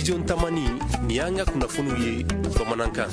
studio Tamani ni an ka kunnafoniw ye bamanankan.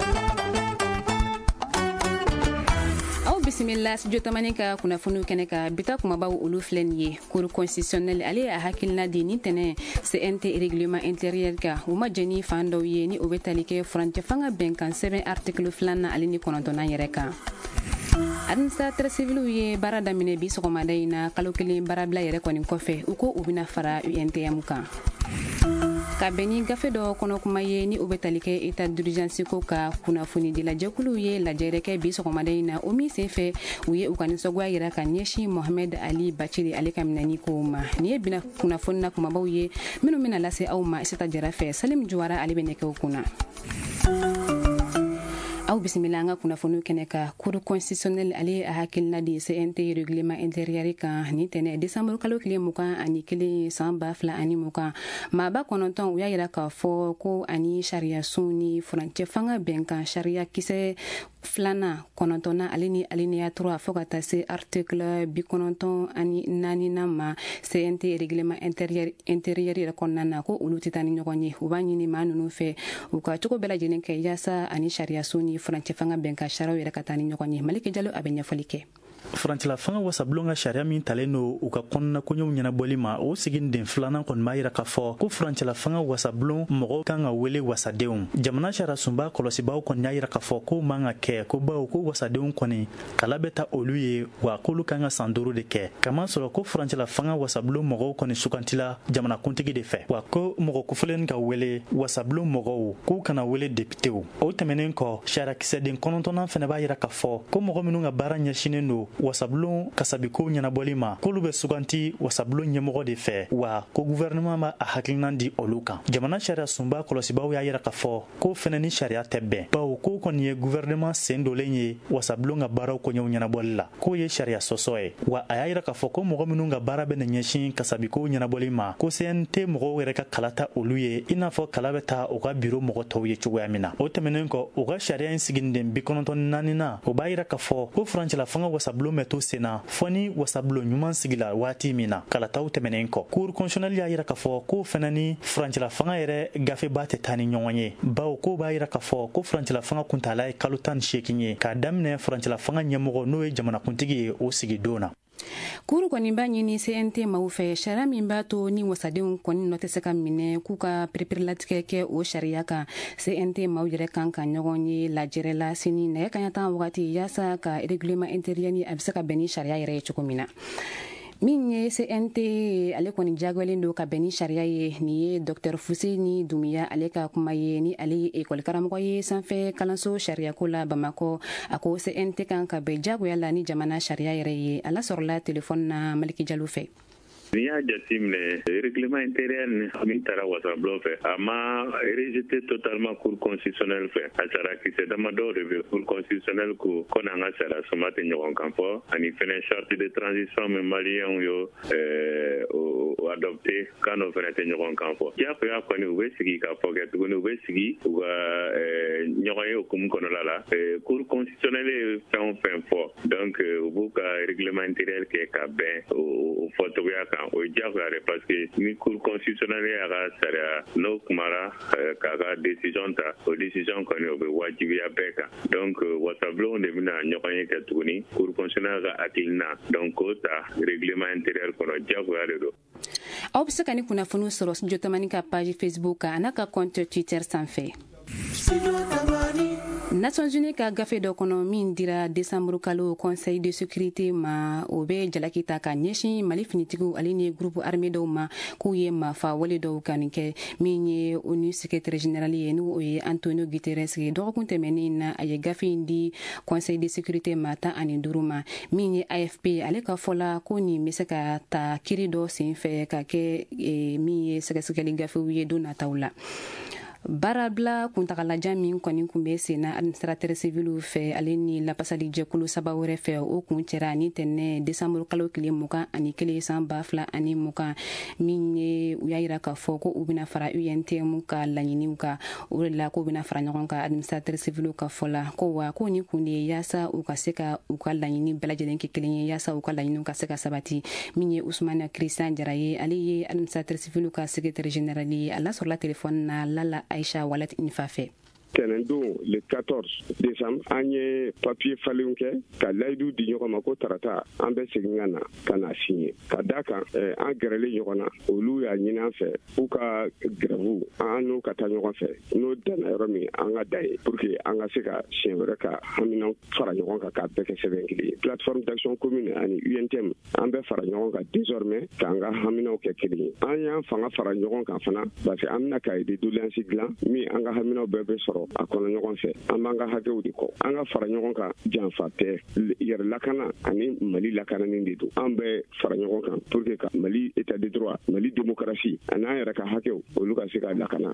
Bismillah studio Tamani ka kunnafoniw kɛnɛ ka bita kumabaw olu filɛ nin ye cour constitutionnel ale a hakilina di ni tɛnɛ CNT règlement intérieur ka u ma jɛni fan dɔw ye ni o bɛ tali kɛ furancɛ fanga bɛnkan sɛbɛn article 2 ale ni 9 yɛrɛ kan. Administrateur civil ye baara daminɛ bi sɔgɔmada in na kalo kelen baarabila yɛrɛ kɔni kɔfɛ u ko u bɛna fara UNTM kan. Ka bɛni gafe dɔ kɔnɔ kuma ye ni o bɛ tali kɛ état d'urgence ko ka kunnafoni di lajɛkuluw ye lajɛrɛ kɛ bi sɔgɔmada in na o min senfɛ u ye u ka nisɔngoya yira ka ɲɛsin Mohamed Ali Bachiri ale ka minɛni kow ma. Ni ye bina kunnafoni na kumabaw ye minnu bɛna lase aw ma Isata Jara fɛ Salim Juwara ale bɛ nɛgɛw kunna. Aw bisimila an ka kunnafoniw kɛnɛ ka cour constitutionnel ale a hakilina di CNT règlement intérieur kan ni tɛnɛ décembre kalo tile 21 san 2020 maaba 9 u y'a yira k'a fɔ ko ani sariya sun ni furancɛ fanga bɛnkan sariya kisɛ 2 ale ni alinéa 3 fɔ ka taa se article 94 ma CNT règlement intérieur yɛrɛ kɔnɔna na ko olu tɛ taa ni ɲɔgɔn ye u b'a ɲini maa ninnu fɛ u ka cogo bɛɛ lajɛlen kɛ yaasa ani sariya sun ni furancɛ fanga bɛnkan sariyaw yɛrɛ ka taa ni ɲɔgɔn ye. Maliki Jalo a bɛ ɲɛfɔli kɛ. Furancɛla fanga wasabulon ka sariya min talen do u ka kɔnɔna koɲɛw ɲɛnabɔli ma o sigin den filanan kɔni b'a yira k'a fɔ ko furancɛla fanga wasabulon mɔgɔw kan ka wele wasadenw. Jamana sariya sunba kɔlɔsibaw kɔni y'a yira k'a fɔ ko man ka kɛ ko bawo ko wasadenw kɔni kala bɛ ta olu ye wa k'olu kan ka san 5 de kɛ. Kama sɔrɔ ko furancɛla fanga wasabulon mɔgɔw kɔni sugantila jamanakuntigi de fɛ wa ko mɔgɔ kofɔlen ka wele wasabulon mɔgɔw k'u kana wele deputew. O tɛmɛnen kɔ sariya kisɛden 9 fɛnɛ b'a yira k'a fɔ ko mɔgɔ minnu ka baara ɲɛsinen do wasabulon kasabiko ɲɛnabɔli ma k'olu bɛ suganti wasabulon ɲɛmɔgɔ de fɛ wa ko gouvernement b'a hakilina di olu kan. Jamana sariya sunba kɔlɔsibaw y'a yira k'a fɔ ko fɛnɛ ni sariya tɛ bɛn bawo ko kɔni ye gouvernement sen dolen ye wasabulon ka baaraw koɲɛw ɲɛnabɔli la k'o ye sariya sɔsɔ ye wa a y'a yira k'a fɔ ko mɔgɔ minnu ka baara bɛna ɲɛsin kasabiko ɲɛnabɔli ma ko CNT mɔgɔw yɛrɛ ka kala ta olu ye i n'a fɔ kala bɛ ta u ka biro mɔgɔ tɔw ye cogoya min na. O tɛmɛnen kɔ u ka sariya in sigininden 94 na o b'a yira k'a fɔ ko furancɛla fanga wasabulon bɛ to senna fɔ ni wasabulon ɲuman sigila waati min na kalataw tɛmɛnen kɔ. Cour constitutionnel y'a yira k'a fɔ ko fɛnɛ ni furancɛla fanga yɛrɛ gafeba tɛ taa ni ɲɔgɔn ye bawo ko b'a yira k'a fɔ ko furancɛla fanga kuntala ye kalo 18 ye k'a daminɛ furancɛla fanga ɲɛmɔgɔ n'o ye jamanakuntigi ye o sigi don na. Kuru kɔni b'a ɲini CNT maaw fɛ sariya min b'a to ni wasadenw kɔni nɔ tɛ se ka minɛ k'u ka pereperilatigɛ kɛ o sariya kan CNT maaw yɛrɛ kan ka ɲɔgɔn ye lajɛrɛ la sini nɛgɛ kaɲa 10 wagati yaasa ka règlement intérieur ni a bɛ se ka bɛn ni sariya yɛrɛ ye cogo min na. Min ye CNT ale kɔni jagoyalen do ka bɛn ni sariya ye ni ye Dr Fuseni Dumiya ale ka kuma ye ni ale ye école karamɔgɔ ye sanfɛ kalanso sariyako la Bamakɔ a ko CNT kan ka bɛn jagoya la ni jamana sariya yɛrɛ ye ala sɔrɔla téléphone na Maliki Jalo fɛ. N'i y'a jateminɛ règlement intérieur ni min taara wasabulon fɛ a ma rejeté totalement cour constitutionnelle fɛ a sara kisɛ damadɔ de bɛ cour constitutionnelle ko n'an ka sariya suma tɛ ɲɔgɔn kan fɔ ani fɛnɛ charte de transition min maliyɛnw yo adopté kan n'o fɛnɛ tɛ ɲɔgɔn kan fɔ diyagoya kɔni u bɛ sigi ka fɔ kɛ tuguni u bɛ sigi u ka ɲɔgɔn ye hukumu kɔnɔna la cour constitutionnelle ye fɛn o fɛn fɔ donc u b'u ka règlement intérieur kɛ ka bɛn o fɔtogoya kan o diyagoya de parce que ni cour constitutionnelle y'a ka sariya n'o kumara k'a ka décision ta o décision kɔni o bɛ wajibiya bɛɛ kan donc wasabulon de bɛna ɲɔgɔn ye kɛ tuguni cour constitutionnelle ka hakilina donc k'o ta règlement intérieur kɔnɔ diyagoya de don. Aw bɛ se ka ni kunnafoniw sɔrɔ studio Tamani ka page Facebook kan a n'a ka compte Twitter sanfɛ. Nations Unies ka gafe dɔ kɔnɔ min dira décembre kalo conseil de sécurité ma o bɛ jalaki ta ka ɲɛsin Mali finitigiw ale ni groupe armé dɔw ma k'u ye mafa wale dɔw kan kɛ min ye ONU secrétaire général ye n'o ye Antonio Guterres ye dɔgɔkun tɛmɛnen na a ye gafe in di conseil de sécurité ma 15 ma min ye AFP ale ka fɔla ko nin bɛ se ka ta kiri dɔ senfɛ ka kɛ min ye sɛgɛsɛgɛli gafew ye don nataw la. Barabla kuntagalajan min kɔni kun bɛ senna administrateur civil fɛ ale ni lapasali jɛkulu saba wɛrɛ fɛ o kun cɛra ni tɛnɛ décembre kalo tile 21 san 2020 min ye u y'a yira k'a fɔ ko u bɛna fara UNTM ka laɲiniw kan o de la ko bɛna fara ɲɔgɔn kan administrateur civil ka fɔ la ko wa ko ni kun de ye yaasa u ka se ka u ka laɲini bɛɛ lajɛlen kɛ kelen ye yaasa u ka laɲiniw ka se ka sabati min ye Ousmane Christian Jara ye ale ye administrateur civil ka secrétaire général ye a lasɔrɔla téléphone na Lala Aïcha Walet Infafe. Tɛnɛndon le 14 décembre an ye papier falenw kɛ ka layidu di ɲɔgɔn ma ko tarata an bɛ segin ka na ka na signer ka da kan an gɛrɛlen ɲɔgɔn na olu y'a ɲini an fɛ u ka grève an n'u ka taa ɲɔgɔn fɛ n'o danna yɔrɔ min an ka da ye pour que an ka se ka siɲɛ wɛrɛ ka haminaw fara ɲɔgɔn kan k'a bɛɛ kɛ sɛbɛn kelen ye plateforme d'action commune ani UNTM an bɛ fara ɲɔgɔn kan désormais k'an ka haminaw kɛ kelen ye an y'an fanga fara ɲɔgɔn kan fana parce que an bɛna cahier de doléance dilan min an ka haminaw bɛɛ bɛ sɔrɔ a kɔnɔ ɲɔgɔn fɛ an b'an ka hakɛw de kɔ an ka fara ɲɔgɔn kan janfa tɛ yɛrɛ lakana ani Mali lakananin de don an bɛ fara ɲɔgɔn kan pour que ka Mali état de droit Mali démocratie ani an yɛrɛ ka hakɛw olu ka se ka lakana.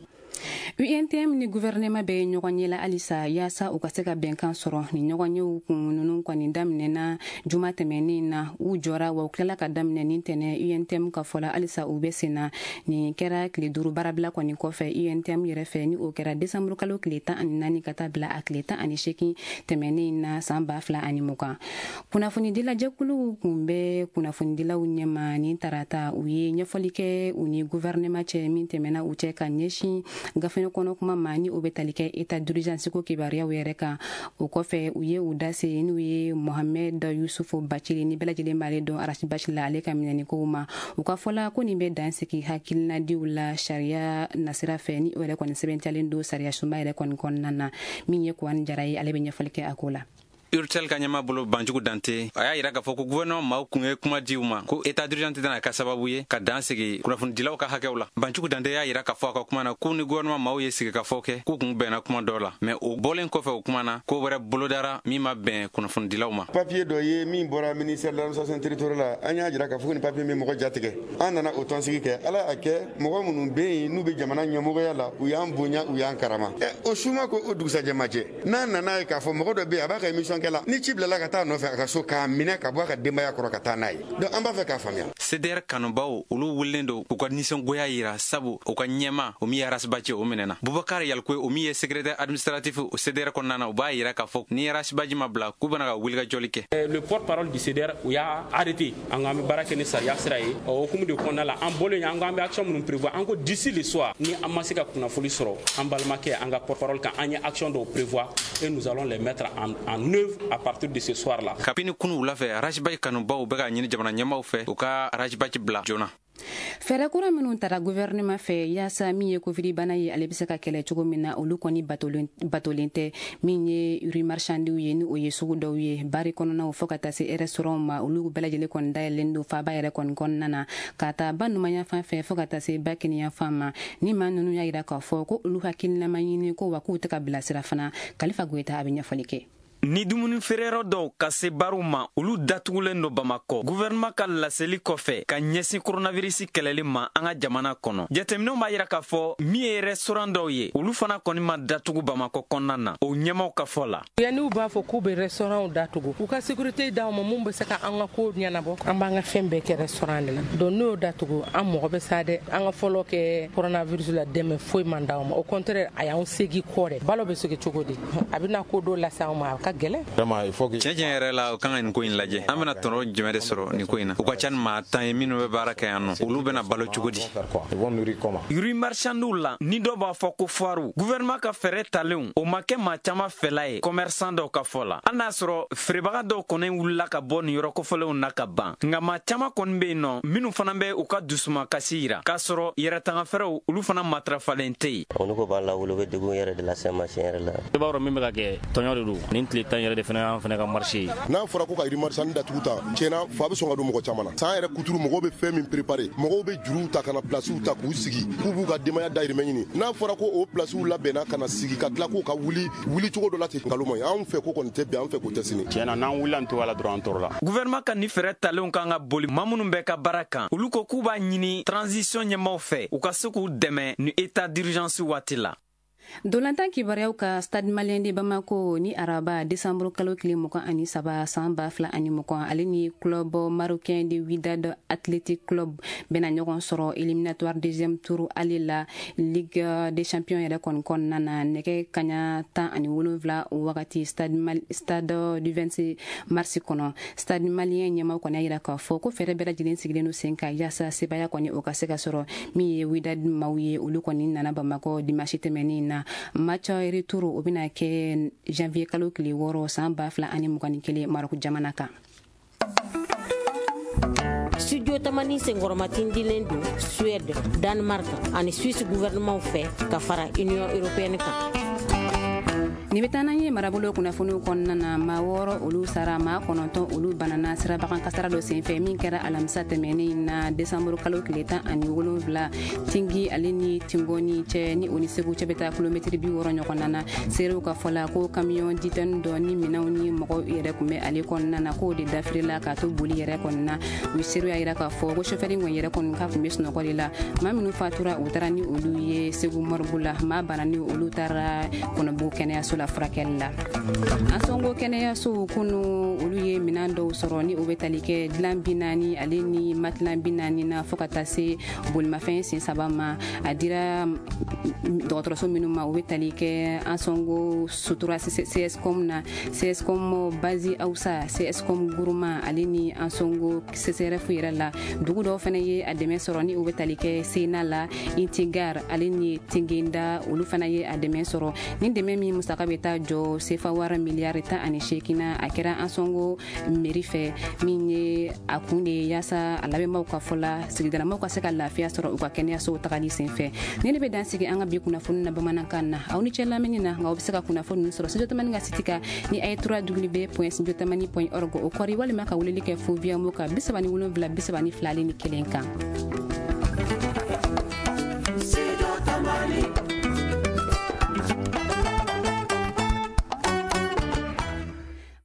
UNTM ni gouvernement bɛ ɲɔgɔn ye la halisa yaasa u ka se ka bɛnkan sɔrɔ ni ɲɔgɔn yew kun ninnu kɔni daminɛna juma tɛmɛnen na u jɔra wa u tilala ka daminɛ ni tɛnɛ UNTM ka fɔla halisa u bɛ senna ni kɛra tile 5 barabila kɔni kɔfɛ UNTM yɛrɛ fɛ ni o kɛra décembre kalo tile 14 ka taa bila a tile 18 tɛmɛnen na san 2020 kunnafonidila jɛkulu kun bɛ kunnafonidilaw ɲɛma ni tarata u ye ɲɛfɔli kɛ u ni gouvernement cɛ min tɛmɛna u cɛ ka ɲɛsin gafene kɔnɔ kuma ma ni o bɛ tali kɛ état d'urgence ko kibaruyaw yɛrɛ kan o kɔfɛ u ye u dase n'u ye Mohamed Yusufu Bacili ni bɛɛ lajɛlen b'ale dɔn Arasi Bacili la ale ka minɛni kow ma u ka fɔla ko nin bɛ dansigi hakilinadiw la sariya nasira fɛ ni o yɛrɛ kɔni sɛbɛntiyalen don sariya sunba yɛrɛ kɔni kɔnɔna na min ye Kouane Jara ye ale bɛ ɲɛfɔli kɛ a ko la. Urtel ka ɲɛma bolo Banjugu Dante a y'a yira k'a fɔ ko gouvernement maaw kun ye kuma diw ma ko état d'urgence tɛna ka sababu ye ka dan sigi kunnafonidilaw ka hakɛw la. Banjugu Dante y'a yira k'a fɔ a ka kuma na ko ni gouvernement maaw ye sigi ka fɔ kɛ k'u kun bɛnna kuma dɔ la mais o bɔlen kɔfɛ o kuma na ko wɛrɛ bolodara min ma bɛn kunnafonidilaw ma. Papier dɔ ye min bɔra ministère de l'administration territoriale la an y'a jira k'a fɔ ni papier min mɔgɔ jatigɛ an nana o tɔnsigi kɛ ala y'a kɛ mɔgɔ minnu bɛ yen n'u bɛ jamana ɲɛmɔgɔya la u y'an bonya u y'an karama o suma ko o dugusajɛ ma cɛ n'a nana ye k'a fɔ mɔgɔ dɔ bɛ yen a b'a ka émission kɛ la ni ci bilala ka taa nɔfɛ a ka so k'a minɛ ka bɔ a ka denbaya kɔrɔ ka taa n'a ye donc an b'a fɛ k'a faamuya. CDR kanubaw olu wililen don k'u ka nisɔngoya yira sabu u ka ɲɛma o min ye Arasibaji o minɛna Bubakar Yalkoe o min ye secrétaire administratif o CDR kɔnɔna na u b'a yira k'a fɔ ni Arasibaji ma bila k'u bɛna ka wuli ka jɔli kɛ. Le porte-parole du CDR u y'a arrêté an ko an bɛ baara kɛ ni sariya sira ye o hukumu de kɔnɔna la an bɔlen an ko an bɛ action minnu prévoir an ko d'ici le soir ni an ma se ka kunnafoni sɔrɔ an balimakɛ an ka porte-parole kan an ye action dɔw prévoir et nous allons les mettre en œuvre à partir de ce soir là. Kabini kunu wula fɛ Arasibaji kanubaw bɛ ka ɲini jamana ɲɛmaw fɛ u ka Arasibaji bila joona. Fɛɛrɛ kura minnu tara gouvernement fɛ yaasa min ye covid bana ye ale bɛ se ka kɛlɛ cogo min na olu kɔni batolen tɛ min ye rue marchandiw ye ni o ye sugu dɔw ye bari kɔnɔnaw fɔ ka taa se restaurant ma olu bɛɛ lajɛlen kɔni dayɛlɛlen don faaba yɛrɛ kɔni kɔnɔna na ka taa ba numanya fan fɛ fɔ ka taa se ba kɛnɛya fan ma ni maa ninnu y'a yira k'a fɔ ko olu hakilinama ɲini ko wa k'u tɛ ka bilasira fana Kalifa Goyita a bɛ ɲɛfɔli kɛ. Ni dumuni feereyɔrɔ dɔw ka se baaraw ma olu datugulen do Bamakɔ gouvernement ka laseli kɔfɛ ka ɲɛsin coronavirus kɛlɛli ma an ka jamana kɔnɔ jateminɛw b'a yira k'a fɔ min ye restaurant dɔw ye olu fana kɔni ma datugu Bamakɔ kɔnɔna na o ɲɛmaw ka fɔ la yanniw b'a fɔ k'u bɛ restaurant datugu u ka sécurité d'aw ma mun bɛ se ka an ka ko ɲɛnabɔ an b'an ka fɛn bɛɛ kɛ restaurant de la donc n'o y'o datugu an mɔgɔ bɛ sa dɛ an ka fɔlɔ kɛ coronavirus la dɛmɛ foyi man d'aw ma au contraire a y'an segi kɔ dɛ balo bɛ segi cogo di a bɛna ko dɔ lase an ma a ka gɛlɛn. Tiɲɛ yɛrɛ la u kan ka nin ko in lajɛ an bɛna tɔnɔ jumɛn de sɔrɔ nin ko in na u ka ca ni maa 10 ye minnu bɛ baara kɛ yan nɔ olu bɛna balo cogo di. Rue marchandiw la ni dɔ b'a fɔ ko foire gouvernement ka fɛɛrɛ talenw o ma kɛ maa caman fɛla ye commerçant dɔw ka fɔ la hali n'a sɔrɔ feerebaga dɔw kɔni wulila ka bɔ nin yɔrɔ kɔfɛlenw na ka ban nka maa caman kɔni bɛ yen nɔ minnu fana bɛ u ka dusuma kasi yira k'a sɔrɔ yɛrɛtanga fɛɛrɛw olu fana matarafalen tɛ yen. olu ko b'a la wolo bɛ degun yɛrɛ de la sɛn machine yɛrɛ la. I b'a dɔn min bɛ ka kɛ tɔɲɔ de don nin tile 10 yɛrɛ de fana y'an fana ka marché n'a fɔra ko ka rue marchande datugu ta tiɲɛna fa bɛ sɔn ka don mɔgɔ caman na san yɛrɛ kuturu mɔgɔw bɛ fɛn min préparé mɔgɔw bɛ juruw ta ka na placew ta k'u sigi k'u b'u ka denbaya dahirimɛ ɲini n'a fɔra ko o placew labɛnna ka na sigi ka tila k'u ka wuli cogo dɔ la ten nkalon man ɲi anw fɛ ko kɔni tɛ bɛn an fɛ ko tɛ sini tiɲɛna n'an wulila nin togoya la dɔrɔn an tɔɔrɔ la. Gouvernement ka ni fɛɛrɛ talenw kan ka boli maa minnu bɛ ka baara kan olu ko k'u b'a ɲini transition ɲɛmaw fɛ u ka se k'u dɛmɛ ni état d'urgence waati la. Dolantan kibaruyaw ka Stade Malien de Bamako ni araba décembre kalo kile mukan ani saba san ba fila ani mukan ale ni club marocain de Wydad Athletic Club bena ɲɔgɔn sɔrɔ éliminatoire deuxième tour ale la Ligue des Champions yɛrɛ kɔni nana nɛgɛ kaɲa 17 wagati stade du 26 mars kɔnɔ Stade Malien ɲɛmaw kɔni yira k'a fɔ ko fɛrɛ bɛɛ lajɛlen sigilen no sen ka yasa sebaya kɔni o ka se ka sɔrɔ min ye Wydad maw ye olu kɔni nana Bamako dimanche tɛmɛnin na match retour o bena kɛ janvier kalo kile 6 san ba fila ani mugani kelen Maroc jamana kan. Studio Tamani Sengoromatin dilen do Suède, Danemark ani Suisse gouvernement fɛ ka fara Union européenne kan. Ni betana ye marabolo kunnafoniw kɔnɔna na maa 6 olu sara maa 9 olu banana sirabakan kasara dɔ senfɛ min kɛra alamisa tɛmɛnen na décembre kalo tile 17 tingi ale ni tingoni cɛ ni o ni segu cɛ bɛ taa kilomɛtiri 60 ɲɔgɔnna na seerew ka fɔla ko camion ditɛni dɔ ni minɛnw ni mɔgɔ yɛrɛ kun bɛ ale kɔnɔna na k'o de dafirila k'a to boli yɛrɛ kɔnɔna u seerew y'a yira k'a fɔ ko chauffeur ŋɔn yɛrɛ kɔni ka kun bɛ sunɔgɔ de la maa minnu fatura u taara ni olu ye segu morgue la maa bana ni olu taara kɔnɔbugu kɛnɛyaso la furakɛli la an sɔngo kɛnɛyaso kunu olu ye minan dɔw sɔrɔ ni o bɛ tali kɛ dilan 40 ale ni matilan 40 na fɔ ka taa se bolimafɛn sen 3 ma a dira dɔgɔtɔrɔso minnu ma o bɛ tali kɛ an sɔngo sutura CSCOM na CSCOM Bazi Awsa CSCOM Guruma ale ni an sɔngo CCRF yɛrɛ la dugu dɔw fana ye a dɛmɛ sɔrɔ ni o bɛ tali kɛ Sena la Intigar ale ni Tingenda olu fana ye a dɛmɛ sɔrɔ ni dɛmɛ min musaka bɛ taa jɔ sefa wara miliyari 18 a kɛra an sɔngo mairie fɛ min ye a kun de yasa a labɛnbaw ka fɔla sigidalamaw ka se ka lafiya sɔrɔ u ka kɛnɛyasow tagali senfɛ ni ne bɛ dan sigi an ka bi kunnafoni na bamanankan na aw ni cɛ lamɛnni na nka aw bɛ se ka kunnafoni sɔrɔ studio tamani ka siti kan ni a ye www.studiotamani.org o kɔri walima ka weleli kɛ fo via mo ka 37 32 ale ni 1 kan.